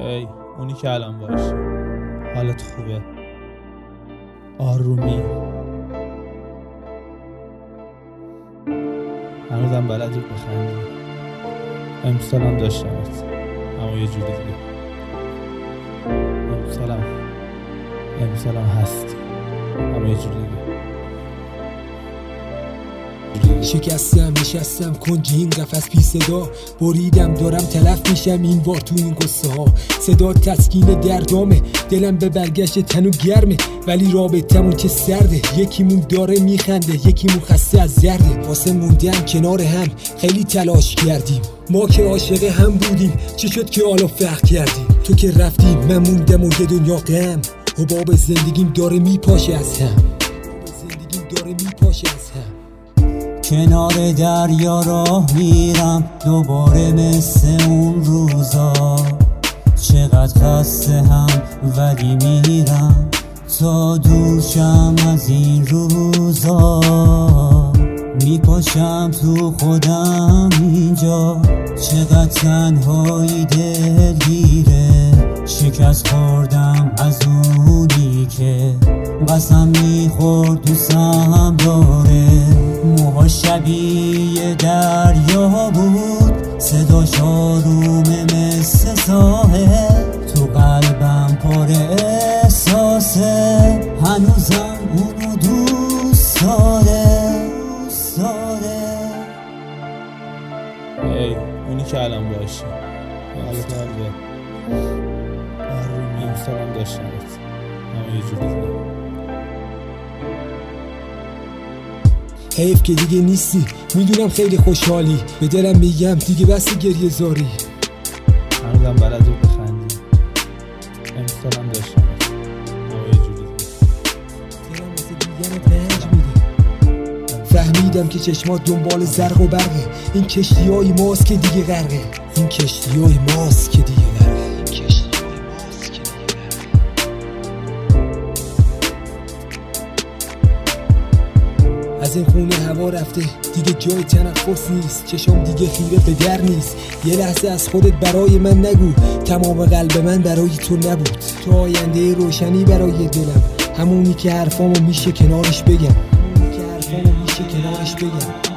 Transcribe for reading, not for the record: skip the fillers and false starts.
ای اونی که الان باشی حالت خوبه، آرومی، هنوزم بلدی بخندی. امسالم داشتمت اما یه جوری دیگه. امسالم هستی اما یه جوری دیگه. شکستم نشستم کنج این قفس بی صدا، بریدم دارم تلف میشم این وار تو این قصه ها. صدا تسکین دردامه، دلم به برگشت تنو گرمه، ولی رابطمون که سرده. یکیمون داره میخنده یکیمون خسته از زرده. واسه موندن کنار هم خیلی تلاش کردیم، ما که عاشق هم بودیم چه شد که حالا فرق کردیم. تو که رفتی من موندم و یه دنیا غم، حباب زندگیم داره میپاشه از هم. کنار دریا راه میرم دوباره مثل اون روزا، چقدر خسته هم ولی میرم تا دورشم از این روزا. میپاشم تو خودم اینجا، چقدر تنهایی دلگیره. شکست خوردم از اونی که قسم میخورد دوستم داره. موها شبیه دریا بود، صداش آرومه مثل ساحل. تو قلبم پر احساسه، هنوزم اونو دوست داره. ای اونی که الان باشی حالت خوبه، آرومی، امسالم داشتمت اما یه جوری دیگه. حیف که دیگه نیستی، میدونم خیلی خوشحالی، به دلم میگم دیگه بس گریه زاری. هنوزم بلدی بخندی. امسالم داشتمت اما یه جوری دیگه. دلم واسه دیگرت رنج میده. فهمیدم که چشمات دنبال زرق و برقه، این کشتیای ماست که دیگه غرقه. از این خونه هوا رفته دیگه جای تنفس نیست، چشم دیگه خیره به در نیست. یه لحظه از خودت برای من نگو، تمام قلب من برای تو نبود. تو آینده روشنی برای دلم، همونی که حرفامو میشه کنارش بگم.